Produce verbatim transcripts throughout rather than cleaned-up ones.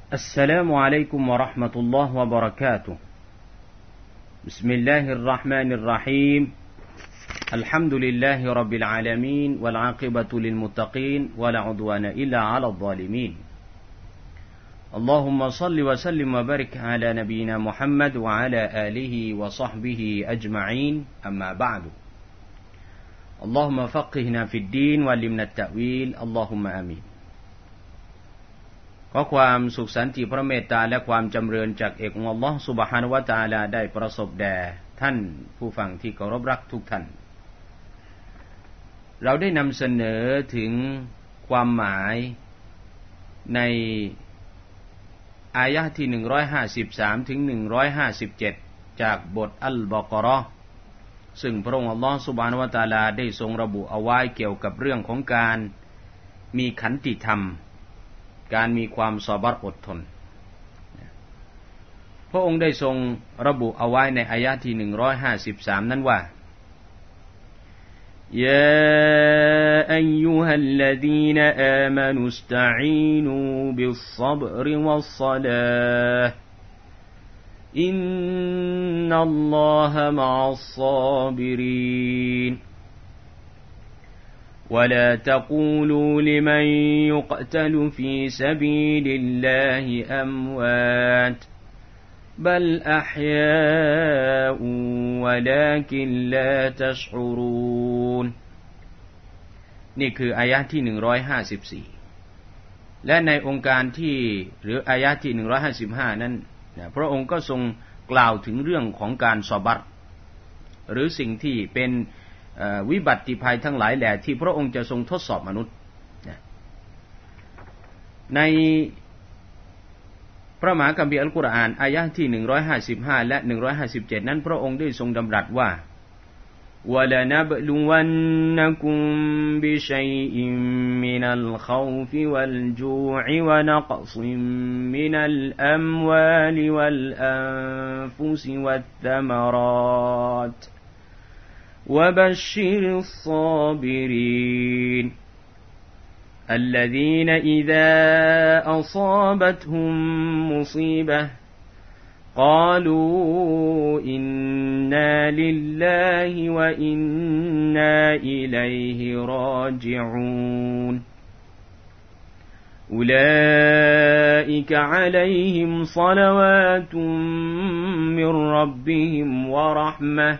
السلام عليكم ورحمة الله وبركاته بسم الله الرحمن الرحيم الحمد لله رب العالمين والعاقبة للمتقين ولا عدوان إلا على الظالمين اللهم صل وسلم وبارك على نبينا محمد وعلى آله وصحبه أجمعين أما بعد اللهم فقهنا في الدين وعلمنا التأويل اللهم آمينขอความสุขสันติพระเมตตาและความจำเริญจากเอกองค์อัลลอฮฺซุบฮานะฮูวะตะอาลาได้ประสบแด่ท่านผู้ฟังที่เคารพรักทุกท่านเราได้นำเสนอถึงความหมายในอายะห์ที่หนึ่งร้อยห้าสิบสามถึงหนึ่งร้อยห้าสิบเจ็ดจากบทอัลบะเกาะเราะห์ซึ่งพระองค์อัลลอฮฺซุบฮานะฮูวะตะอาลาได้ทรงระบุเอาไว้เกี่ยวกับเรื่องของการมีขันติธรรมการมีความซอบัรอดทนพระองค์ได้ทรงระบุเอาไว้ในอายะห์ที่หนึ่งร้อยห้าสิบสามนั้นว่ายาอัยยูฮัลลซีนอามานุสตะอีนูบิศศบรวัศศอลาฮ์อินนัลลอฮะมะอัศศอบิรีนولا تقولوا لمن يقتل في سبيل الله أموات بل أحياء ولكن لا تشعرون นี่คืออายะห์ที่หนึ่งร้อยห้าสิบสี่และในองค์การที่หรืออายะห์ที่หนึ่งร้อยห้าสิบห้านั้นพระองค์ก็ทรงกล่าวถึงเรื่องของการซอบัรหรือสิ่งที่เป็นวิบัติภัยทั้งหลายแหละที่พระองค์จะทรงทดสอบมนุษย์ในพระมหาคัมภีร์อัลกุรอานอายะห์ที่หนึ่งร้อยห้าสิบห้าและหนึ่งร้อยห้าสิบเจ็ดนั้นพระองค์ได้ทรงดำรัสว่าวะลานับลุวันนะกุมบิชัยอิมมินัลคอฟวัลจูอวะนักษมินัลอัมวาลวัลอันฟุสวัตธะมะรอตوبشر الصابرين الذين إذا أصابتهم مصيبة قالوا إنا لله وإنا إليه راجعون أولئك عليهم صلوات من ربهم ورحمة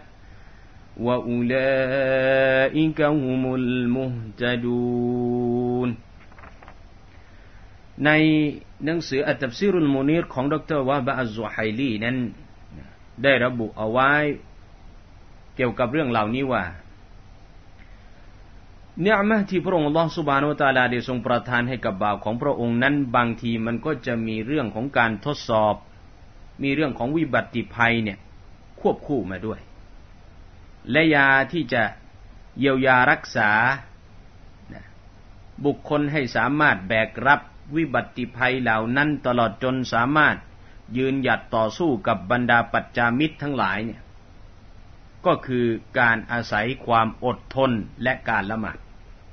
وأولئك هم المهتدون ในหนังสืออัตตัฟซีรุลมุนีรของดร.วะฮบะอัซซุไฮลีนั้นได้ระบุเอาไว้เกี่ยวกับเรื่องเหล่านี้ว่าเนือมะห์ที่พระองค์อัลเลาะห์ซุบฮานะฮูวะตะอาลาได้ทรงประทานให้กับบ่าวของพระองค์นั้นบางทีมันก็จะมีเรื่องของการทดสอบมีเรื่องของวิบัติภัยเนี่ยควบคู่มาด้วยและยาที่จะเยียวยารักษาบุคคลให้สามารถแบกรับวิบัติภัยเหล่านั้นตลอดจนสามารถยืนหยัดต่อสู้กับบรรดาปัจจามิตรทั้งหลายเนี่ยก็คือการอาศัยความอดทนและการละหมาด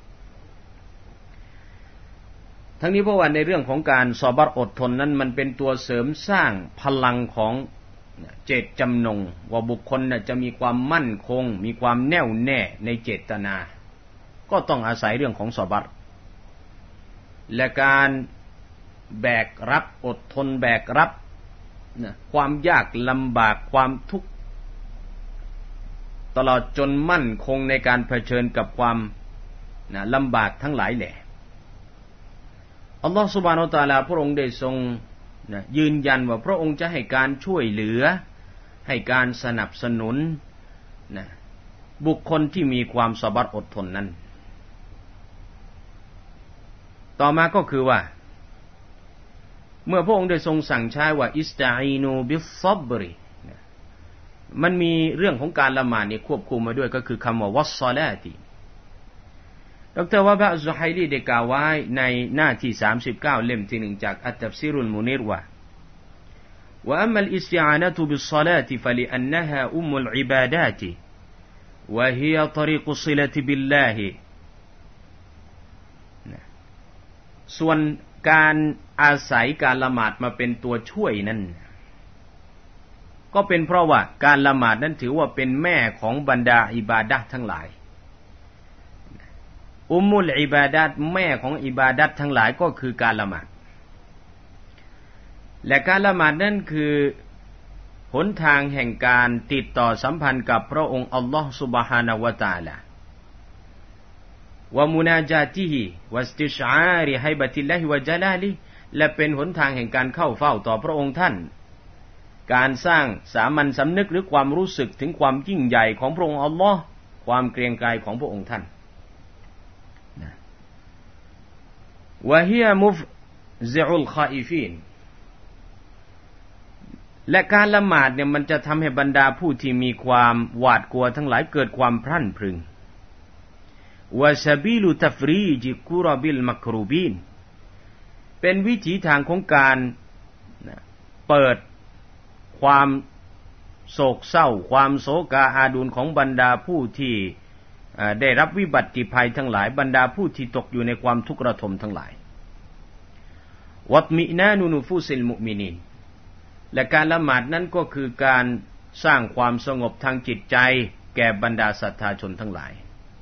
ทั้งนี้เพราะว่าในเรื่องของการซอบัรอดทนนั้นมันเป็นตัวเสริมสร้างพลังของเจตจำนงว่าบุคคลจะมีความมั่นคงมีความแน่วแน่ในเจตนาก็ต้องอาศัยเรื่องของซอบัรและการแบกรับอดทนแบกรับความยากลำบากความทุกข์ตลอดจนมั่นคงในการเผชิญกับความลำบากทั้งหลายแหละอัลลอฮฺซุบฮานะฮูวะตะอาลาพระองค์ได้ทรงนะยืนยันว่าพระองค์จะให้การช่วยเหลือให้การสนับสนุนนะบุคคลที่มีความซอบัรอดทนนั้นต่อมาก็คือว่าเมื่อพระองค์ได้ทรงสั่งใช้ว่าอิสตะอีนูบิศศอบริมันมีเรื่องของการละหมาดเนี่ยควบคู่มาด้วยก็คือคำว่าวัศศอลาติดร.วะฮบะอัซซุไฮลีได้กล่าวไว้ในหน้าที่สามสิบเก้าเล่มที่หนึ่งจากอัตตัฟซีรุลมุนีรว่า وأما الاستعانة بالصلاة فلأنها أم العبادات وهي طريق الصلة بالله ส่วนการอาศัยการละหมาดมาเป็นตัวช่วยนั้นก็เป็นเพราะว่าการละหมาดนั้นถือว่าเป็นแม่ของบรรดาอิบาดะห์ทั้งหลายอุมมุลอิบาดะห์แม่ของอิบาดะห์ทั้งหลายก็คือการละหมาดและการละหมาดนั้นคือหนทางแห่งการติดต่อสัมพันธ์กับพระองค์อัลลอฮฺซุบฮานะฮูวะตะอาลาวะมุนาจาติฮิวัสติชอาริฮัยบะติลลาฮิวะญะลาลิและเป็นหนทางแห่งการเข้าเฝ้าต่อพระองค์ท่านการสร้างสามัญสำนึกหรือความรู้สึกถึงความยิ่งใหญ่ของพระองค์อัลลอฮ์ความเกรียงไกรของพระองค์ท่านวะฮิยะมุฟซิอุลคออิฟีนและการละหมาดเนี่ยมันจะทำให้บรรดาผู้ที่มีความหวาดกลัวทั้งหลายเกิดความพรั่นพรึงวะซะบีลุตัฟรีจิกุรบิลมักรูบีนเป็นวิถีทางของการเปิดความโศกเศร้าความโศกาอาดูลของบรรดาผู้ที่ได้รับวิบัติภัยทั้งหลายบรรดาผู้ที่ตกอยู่ในความทุกข์ระทมทั้งหลายวัตมินานุนุฟุซิลมุมินีนและการละหมาดนั้นก็คือการสร้างความสงบทางจิตใจแก่บรรดาศรัทธาชนทั้งหลาย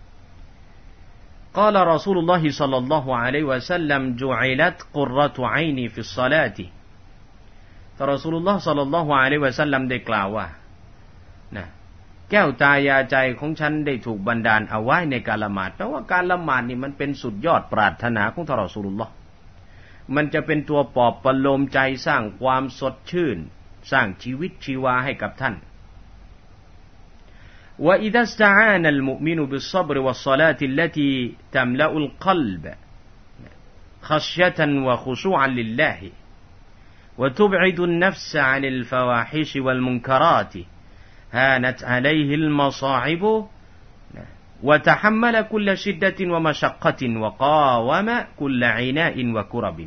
قال رسول الله صلى الله عليه وسلم جعلت قرة عيني في الصلاة ท่านรอซูลุลลอฮ์ศ็อลลัลลอฮุอะลัยฮิวะซัลลัมได้กล่าวว่านะแก้วตายาใจของฉันได้ถูกบันดาลเอาไว้ในการละหมาดแปลว่าการละหมาดนี่มันเป็นสุดยอดปรารถนาของท่านรอซูลุลลอฮ์มันจะเป็นตัวปลอบประโลมใจสร้างความสดชื่นสร้างชีวิตชีวาให้กับท่านوإذا استعان المؤمن بالصبر والصلاة التي تملأ القلب خشية وخشوعا لله وتبعد النفس عن الفواحش والمنكرات هانت عليه المصاعب وتحمل كل شدة ومشقة وقاوم كل عناء وكرب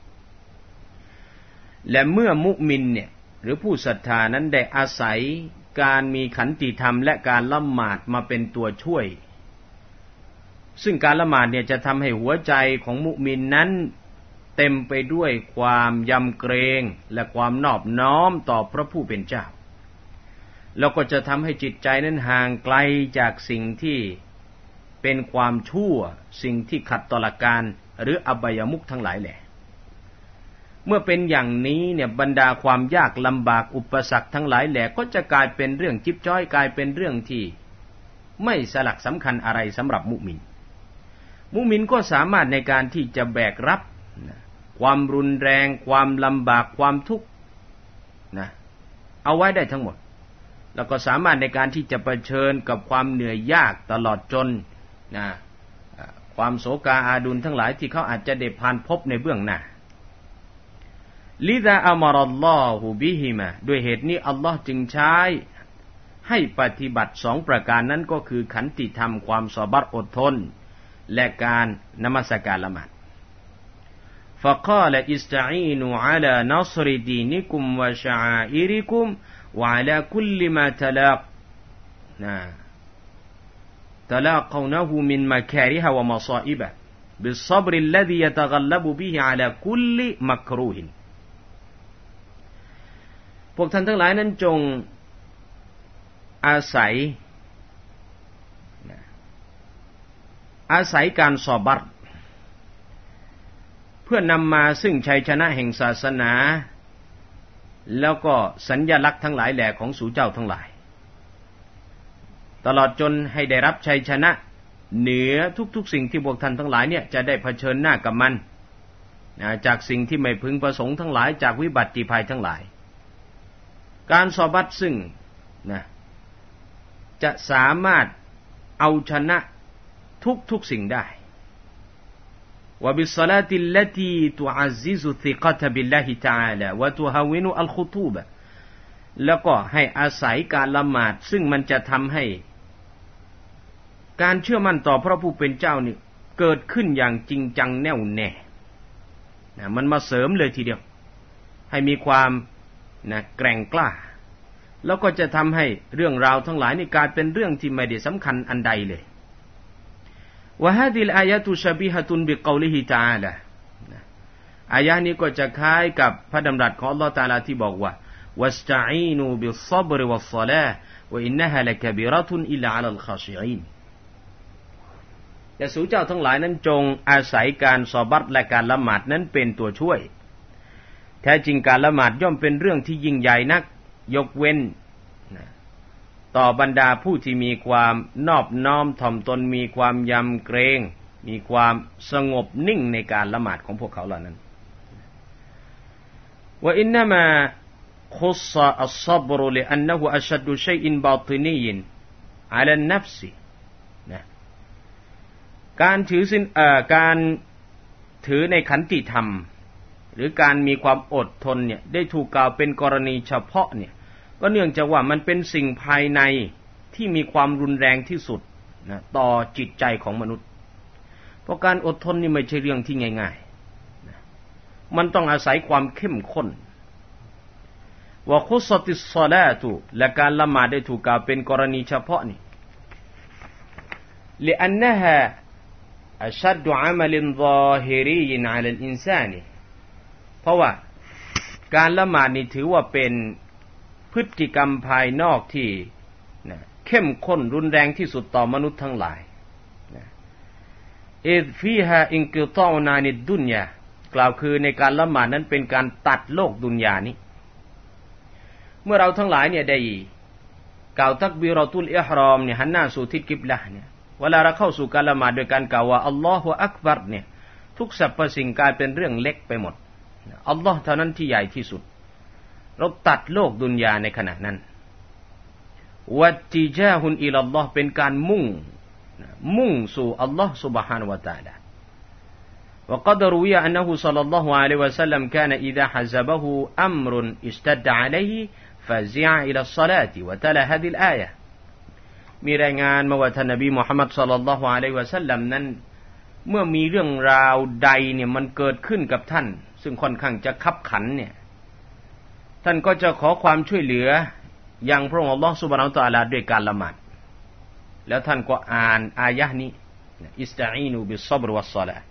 และเมื่อมุมินเนี่ยหรือผู้ศรัทธานั้นได้อาศัยการมีขันติธรรมและการละหมาดมาเป็นตัวช่วยซึ่งการละหมาดเนี่ยจะทำให้หัวใจของมุมินนั้นเต็มไปด้วยความยำเกรงและความนอบน้อมต่อพระผู้เป็นเจ้าแล้วก็จะทำให้จิตใจนั้นห่างไกลจากสิ่งที่เป็นความชั่วสิ่งที่ขัดต่อหลักการหรืออบายมุขทั้งหลายแหละเมื่อเป็นอย่างนี้เนี่ยบรรดาความยากลำบากอุปสรรคทั้งหลายแหละก็จะกลายเป็นเรื่องจิ๊บจ้อยกลายเป็นเรื่องที่ไม่สลักสำคัญอะไรสำหรับมุมินมุมินก็สามารถในการที่จะแบกรับความรุนแรงความลำบากความทุกข์นะเอาไว้ได้ทั้งหมดแล้วก็สามารถในการที่จะเผชิญกับความเหนื่อยยากตลอดจนนะความโศกาอาดูลทั้งหลายที่เขาอาจจะได้ผ่านพบในเบื้องหน้าลิซาอัมรัลลอฮุบิฮิมาด้วยเหตุนี้อัลลอฮ์จึงใช้ให้ปฏิบัติสองประการนั้นก็คือขันติธรรมความซอบัรอดทนและการนมัสการละหมาด فقال استعينوا على نصر دينكم وشعائركم وعلى كل ما تلاق تلاقونه من مكاره ومصائب بالصبر الذي يتغلب به على كل مكروهพวกท่านทั้งหลายนั้นจงอาศัยอาศัยการซอบัรเพื่อนำมาซึ่งชัยชนะแห่งศาสนาแล้วก็สัญลักษณ์ทั้งหลายแหล่ของสู่เจ้าทั้งหลายตลอดจนให้ได้รับชัยชนะเหนือทุกๆสิ่งที่พวกท่านทั้งหลายเนี่ยจะได้เผชิญหน้ากับมันจากสิ่งที่ไม่พึงประสงค์ทั้งหลายจากวิบัติภัยทั้งหลายการซอบัตซึ่งนะจะสามารถเอาชนะทุกๆสิ่งได้วะบิศศอลาติลลตีตุอัซซิซุซิกะตะบิลลาฮิตะอาลาวะตุฮาวินุอัลคุตูบะแล้วก็ให้อาศัยการละหมาดซึ่งมันจะทำให้การเชื่อมั่นต่อพระผู้เป็นเจ้านี่เกิดขึ้นอย่างจริงจังแน่วแน่นะมันมาเสริมเลยทีเดียวให้มีความนะแกร่งกล้าแล้วก็จะทำให้เรื่องราวทั้งหลายนี่กลายเป็นเรื่องที่ไม่ได้สำคัญอันใดเลยวะฮาดิลอายะตุชะบีฮะตุนบิกอลิฮิตะอาลาอายะนี้ก็จะคล้ายกับพระดำรัสของอัลเลาะห์ตะอาลาที่บอกว่าวัสตะอีนูบิศศบรวัศศอลาฮ์วะอินนะฮาละกะบีเราะตุนอิลลาอะลัลคอชิอีนแต่สู่เจ้าทั้งหลายนั้นจงอาศัยการซอบัรและการละหมาดนั้นเป็นตัวช่วยแท้จริงการละหมาดย่อมเป็นเรื่องที่ยิ่งใหญ่นักยกเว้นต่อบรรดาผู้ที่มีความนอบน้อมถ่อมตนมีความยำเกรงมีความสงบนิ่งในการละหมาดของพวกเขาเหล่านั้นว่าอินนามาขุศอัศศบรลิอันนะฮูอัชดดุชัยอินบาตินียนอะลันนัฟซินะการถือศีลเอ่อการถือในขันติธรรมหรือการมีความอดทนเนี่ยได้ถูกกล่าวเป็นกรณีเฉพาะเนี่ยก็เนื่องจากว่ามันเป็นสิ่งภายในที่มีความรุนแรงที่สุดนะต่อจิตใจของมนุษย์เพราะการอดทนนี่ไม่ใช่เรื่องที่ง่ายๆนะมันต้องอาศัยความเข้มข้นว่าคุศติศศอลาตุและการละหมาดได้ถูกกล่าวเป็นกรณีเฉพาะนี่لأنها أشد عمل ظاهري على الإنسان เพราะว่าการละหมาดนี่ถือว่าเป็นพฤติกรรมภายนอกที่นะเข้มข้นรุนแรงที่สุดต่อมนุษย์ทั้งหลายนะอิซฟีฮาอินกิฏอนานิดดุนยากล่าวคือในการละหมาดนั้นเป็นการตัดโลกดุนยานี้เมื่อเราทั้งหลายเนี่ยได้กล่าวตักบีเราะตุลอิห์รอมเนี่ยหันหน้าสู่ทิศกิบละห์เนี่ยเวลาเราเข้าสู่การละหมาดโดยการกล่าวว่าอัลลอฮุอักบัรเนี่ยทุกสรรพสิ่งกลายเป็นเรื่องเล็กไปหมดอัลลอฮ์เท่านั้นที่ใหญ่ที่สุดเราตัดโลกดุนยาในขณะนั้นวัตติจาฮุนอิลัลลอฮ์เป็นการมุ่งมุ่งสู่อัลลอฮ์ سبحانه และ تعالى وقد روي أنه صلى الله عليه وسلم كان إذا حزبه أمر اشتد عليه فزع إلى الصلاة وتلا هذه الآية มีรายงานมาว่าท่านนบีมุฮัมมัดศ็อลลัลลอฮุอะลัยฮิวะซัลลัมนั้นเมื่อมีเรื่องราวใดเนี่ยมันเกิดขึ้นกับท่านซึ่งค่อนข้างจะคับขันเนี่ยท่านก็จะขอความช่วยเหลือยังพระองค์อัลเลาะห์ซุบฮานะฮูวะตะอาลาด้วยการละหมาดแล้วท่านก็อ่านอายะห์นี้อิสตะอีนูบิศศบรวัศศอลาฮ์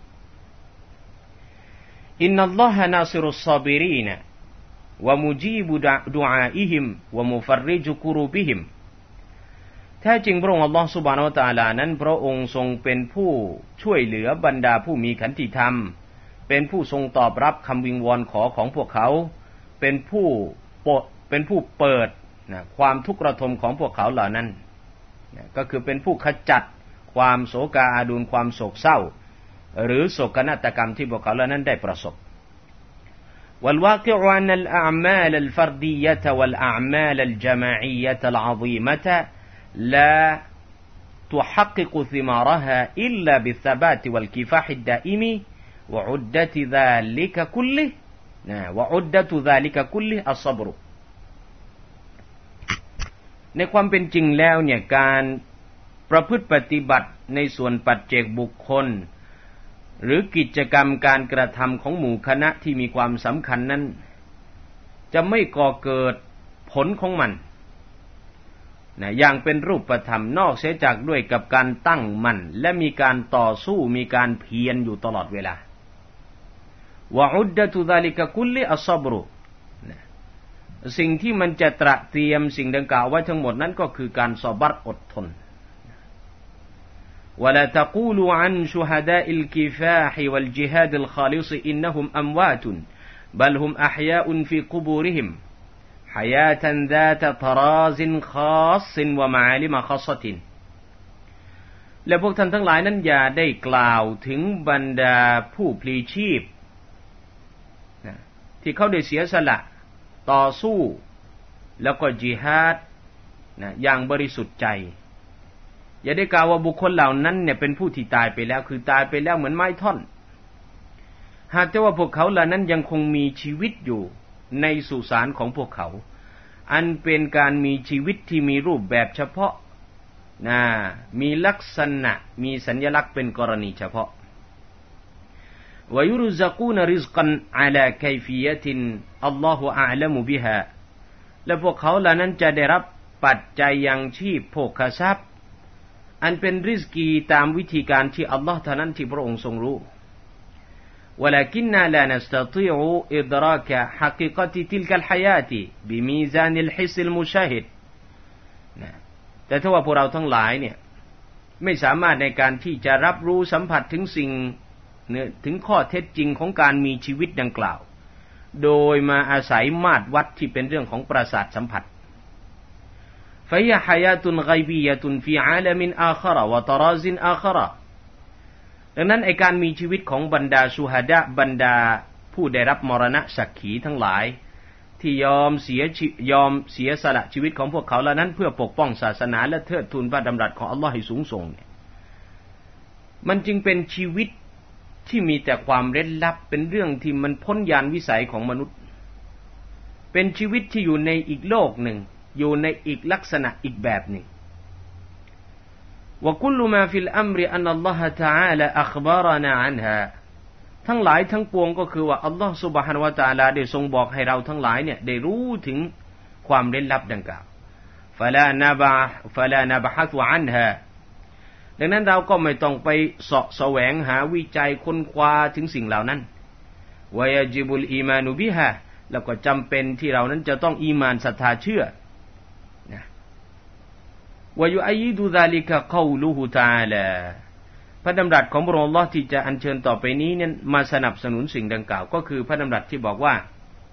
อินนัลลอฮะนาซิรุศศอบิรีนวะมุจีบุดุอาอิฮิมวะมุฟัรริจุกุรูบิฮิมแท้จริงพระองค์อัลเลาะห์ซุบฮานะฮูวะตะอาลานั้นพระองค์ทรงเป็นผู้ช่วยเหลือบรรดาผู้มีขันติธรรมเป็นผู้ทรงตอบรับคำวิงวอนขอของพวกเขาเป็นผู้ปดเป็นผู้เปิดนะความทุกข์ระทมของพวกเขาเหล่านั้นนะก็คือเป็นผู้ขจัดความโศกาอาดูลความโศกเศร้าหรือโศกนาฏกรรมที่พวกเขาเหล่านั้นได้ประสบ والواقع أن الأعمال الفردية والأعمال الجماعية العظيمة لا تحقق ثمارها إلا بالثبات والكفاح الدائم وعدة ذلك كله وعدة ذلك كله الصبر ในความเป็นจริงแล้วเนี่ยการประพฤติปฏิบัติในส่วนปัจเจกบุคคลหรือกิจกรรมการกระทำของหมู่คณะที่มีความสำคัญนั้นจะไม่ก่อเกิดผลของมันนะอย่างเป็นรูปธรรมนอกเสียจากด้วยกับการตั้งมั่นและมีการต่อสู้มีการเพียรอยู่ตลอดเวลาวะอุดดะตุซาลิกะกุลลิอัศบรุสิ่งที่มันจะตระเตรียมสิ่งดังกล่าวไว้ทั้งหมดนั้นก็คือการซอบัรอดทนولا تقولوا عن شهداء الكفاح والجهاد الخالص إنهم أموات بل هم أحياء في قبورهم حياة ذات طراز خاص ومعالم خاصة และพวกท่านทั้งหลายนั้นอย่าได้กล่าวถึงบรรดาผู้พลีชีพที่เขาได้เสียสละต่อสู้แล้วก็จิฮาดนะอย่างบริสุทธิ์ใจอย่าได้กล่าวว่าบุคคลเหล่านั้นเนี่ยเป็นผู้ที่ตายไปแล้วคือตายไปแล้วเหมือนไม้ท่อนหากแต่ว่าพวกเขาเหล่านั้นยังคงมีชีวิตอยู่ในสุสานของพวกเขาอันเป็นการมีชีวิตที่มีรูปแบบเฉพาะนะมีลักษณะมีสัญลักษณ์เป็นกรณีเฉพาะวะยุรซักูนริซกันอะลาไคฟียะตินอัลลอฮุอะละมุบิฮาและพวกเขาเหล่านั้นจะได้รับปัจจัยยังชีพโภคทรัพย์อันเป็นริซกีตามวิธีการที่อัลลอฮ์เท่านั้นที่พระองค์ทรงรู้ ولكننا لا نستطيع إدراك حقيقة تلك الحياة بميزان الحس المشاهد แต่ถ้าว่าพวกเราทั้งหลายเนี่ยไม่สามารถในการที่จะรับรู้สัมผัสถึงสิ่งถึงข้อเท็จจริงของการมีชีวิตดังกล่าวโดยมาอาศัยมาตรวัดที่เป็นเรื่องของประสาทสัมผัส فهي حياة غيبية في عالم آخر وطراز آخر ดังนั้นไอ้การมีชีวิตของบรรดาชูฮดะบรรดาผู้ได้รับมรณะสักขีทั้งหลายที่ยอมเสียยอมเสียสละชีวิตของพวกเขาเหล่านั้นเพื่อปกป้องศาสนาและเทิดทูนพระดำรัสของอัลลอฮ์ให้สูงส่งเนี่ยมันจึงเป็นชีวิตที่มีแต่ความเร้นลับเป็นเรื่องที่มันพ้นญาณวิสัยของมนุษย์เป็นชีวิตที่อยู่ในอีกโลกหนึ่งอยู่ในอีกลักษณะอีกแบบหนึ่งوكل ما في الأمر أن الله تعالى أخبرنا عنها ทั้งหลายทั้งปวงก็คือว่าอัลลอฮฺซุบฮานะฮูวะตะอาลาได้ทรงบอกให้เราทั้งหลายเนี่ยได้รู้ถึงความเร้นลับดังกล่าว فلا نبح فلا نبحث عنها ดังนั้นเราก็ไม่ต้องไปเสาะแสวงหาวิจัยค้นคว้าถึงสิ่งเหล่านั้น ويجب الإيمان بها แล้วก็จำเป็นที่เรานั้นจะต้องอีมานศรัทธาเชื่อويؤيد ذلك قوله تعالى พระดำรัสของพระองค์อัลเลาะห์ที่จะอัญเชิญต่อไปนี้นั้นมาสนับสนุนสิ่งดังกล่าวก็คือพระดำรัสที่บอกว่า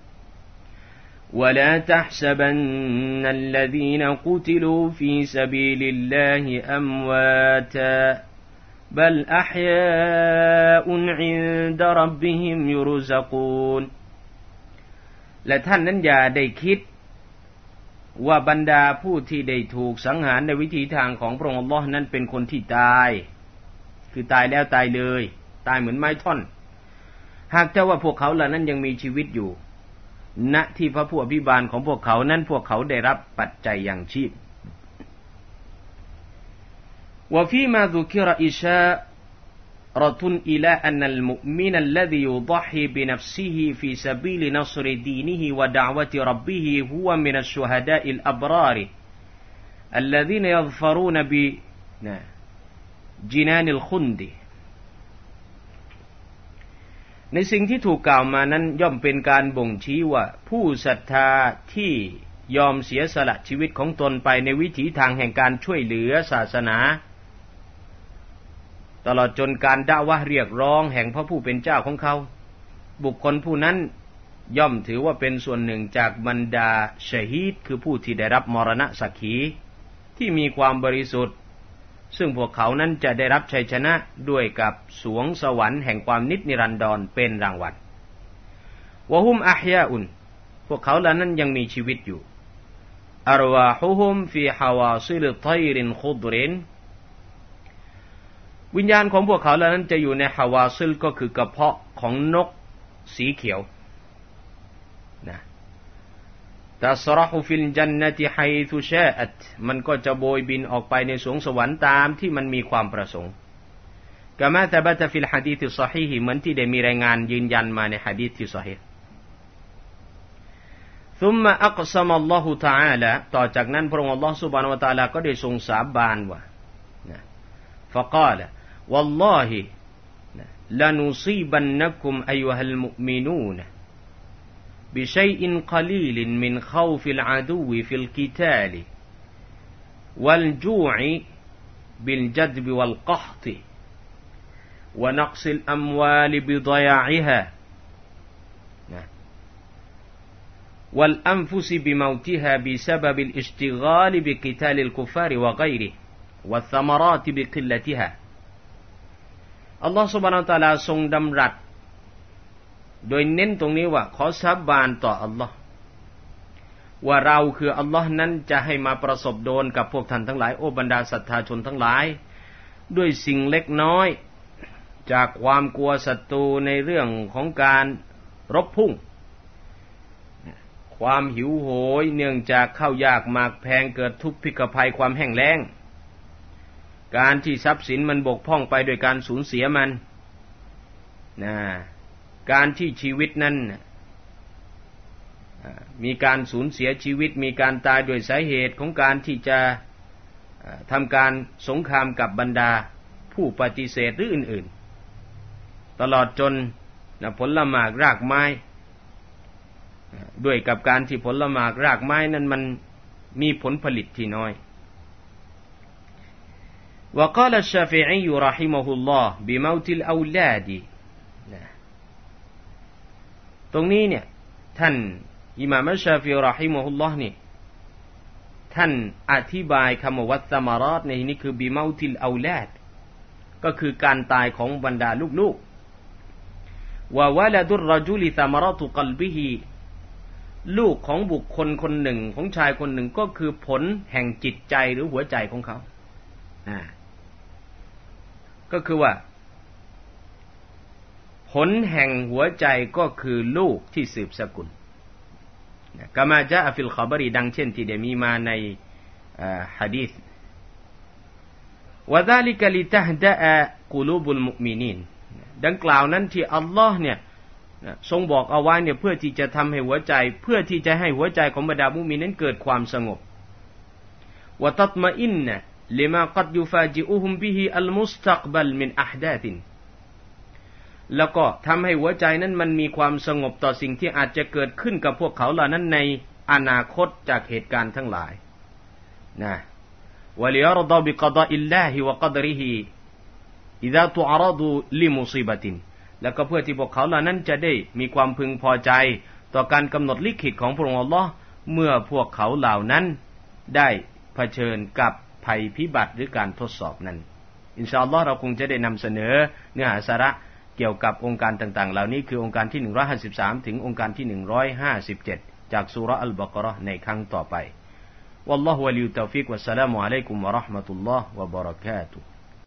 ولا تحسبن الذين قتلوا في سبيل الله أمواتا بل أحياء عند ربهم يرزقون และท่านนั้นอย่าได้คิดว่าบรรดาผู้ที่ได้ถูกสังหารในวิถีทางของพระองค์อัลเลาะห์นั้นเป็นคนที่ตายคือตายแล้วตายเลยตายเหมือนไม้ท่อนหากแต่ว่าพวกเขาเหล่านั้นยังมีชีวิตอยู่ณที่พระผู้อภิบาลของพวกเขานั้นพวกเขาได้รับปัจจัยยังชีพ وفيما ذكر إشارة إلى أن المؤمن الذي يضحي بنفسه في سبيل نصر دينه ودعوة ربه هو من الشهداء الأبرار الذين يظفرون بجنان الخلد ในสิ่งที่ถูกกล่าวมานั้นย่อมเป็นการบ่งชี้ว่าผู้ศรัทธาที่ยอมเสียสละชีวิตของตนไปในวิถีทางแห่งการช่วยเหลือศาสนาตลอดจนการด่าวะห์เรียกร้องแห่งพระผู้เป็นเจ้าของเขาบุคคลผู้นั้นย่อมถือว่าเป็นส่วนหนึ่งจากบรรดาชะฮีดคือผู้ที่ได้รับมรณะสักขีที่มีความบริสุทธิ์ซึ่งพวกเขานั้นจะได้รับชัยชนะด้วยกับสวงสวรรค์แห่งความนิจนิรันดรเป็นรางวัลวะฮุมอะฮยาอุนพวกเขาเหล่านั้นยังมีชีวิตอยู่อัรวาฮุฮุมฟีฮาวาซิลฏอยรินคุดรินวิญญาณของพวกเขาเหล่านั้นจะอยู่ในฮาวาซิลก็คือกระเพาะของนกสีเขียวนะตัสรหุฟิลจันนติฮัยซุชาอัตมันก็จะโบยบินออกไปในสวงสวรรค์ตามที่มันมีความประสงค์กะมาตะบะตะฟิลหะดีษศอฮีฮ์เหมือนที่ได้มีรายงานยืนยันมาในหะดีษที่ศอฮีฮ์ ثم أقسم الله تعالى ต่อจากนั้นพระองค์อัลเลาะห์ซุบฮานะฮูวะตะอาลาก็ได้ทรงสาบานว่า فقال والله لنصيبنكم أيها المؤمنون بشيء قليل من خوف العدو في القتال والجوع بالجدب والقحط ونقص الأموال بضياعها والأنفس بموتها بسبب الاشتغال بقتال الكفار وغيره والثمرات بقلتها อัลลอฮฺซุบฮานะฮูวะตะอาลาทรงดำรัสโดยเน้นตรงนี้ว่าขอสาบานต่ออัลลอฮ์ว่าเราคืออัลลอฮ์นั้นจะให้มาประสบโดนกับพวกท่านทั้งหลายโอ้บรรดาศรัทธาชนทั้งหลายด้วยสิ่งเล็กน้อยจากความกลัวศัตรูในเรื่องของการรบพุ่งความหิวโหยเนื่องจากข้าวยากหมากแพงเกิดทุกข์พิกภัยความแห้งแล้งการที่ทรัพย์สินมันบกพร่องไปโดยการสูญเสียมันนะการที่ชีวิตนั้นมีการสูญเสียชีวิตมีการตายโดยสาเหตุของการที่จะทำการสงครามกับบรรดาผู้ปฏิเสธหรืออื่นๆตลอดจนนะผลหมากรากไม้ด้วยกับการที่ผลหมากรากไม้นั้นมันมีผลผลิตที่น้อยوقال الشافعي رحمه الله بموت الأولاد ตรงนี้เนี่ยท่านอิหม่ามอัชชาฟิอีเราะฮิมะฮุลลอฮ์นี่ท่านอธิบายคำว่าวัสมารอตในที่นี้คือบิเมาติลเอาลาดก็คือการตายของบรรดาลูกๆวะวะลาดุรรจุลิซามารอตุกัลบิฮิลูกของบุคคลคนหนึ่งของชายคนหนึ่งก็คือผลแห่งจิตใจหรือหัวใจของเขาอ่าก็คือว่าผลแห่งหัวใจก็คือลูกที่สืบสกุลกะมาจาอะฟิลคอบรีดังเช่นที่ได้มีมาในหะดีษวะซาลิกะลิตะฮดะอะกุลูบุลมุอ์มินีนดังกล่าวนั้นที่อัลลอฮ์เนี่ยทรงบอกเอาไว้เนี่ยเพื่อที่จะทำให้หัวใจเพื่อที่จะให้หัวใจของบรรดามุมินนั้นเกิดความสงบวะตัตมะอินนะลิมากัดยุฟาจิอุฮุมบิฮิอัลมุสตักบัลมินอะห์ดาตินแล้วก็ทำให้หัวใจนั้นมันมีความสงบต่อสิ่งที่อาจจะเกิดขึ้นกับพวกเขาเหล่านั้นในอนาคตจากเหตุการณ์ทั้งหลายนะวะลิยรฎอบิกฎออิลลาฮิวะกัดริฮิอิซาตุอรฎูลิมุซีบะตินแล้วก็เพื่อที่พวกเขาเหล่านั้นจะได้มีความพึงพอใจต่อการกำหนดลิขิตของพระองค์อัลเลาะห์เมื่อพวกเขาเหล่านั้นได้เผชิญกับภัยพิบัติหรือการทดสอบนั้นอินชาอัลลอฮ์เราคงจะได้นำเสนอเนื้อหาสาระเกี่ยวกับองค์การต่างๆเหล่านี้คือองค์การที่หนึ่งร้อยห้าสิบสามถึงองค์การที่หนึ่งร้อยห้าสิบเจ็ดจากซูเราะห์อัลบะเกาะเราะห์ในครั้งต่อไปวัลลอฮุวะลิยุตตอฟิกวัสสลามุอะลัยกุมวะเราะห์มะตุลลอฮ์วะบะเราะกาตุฮ์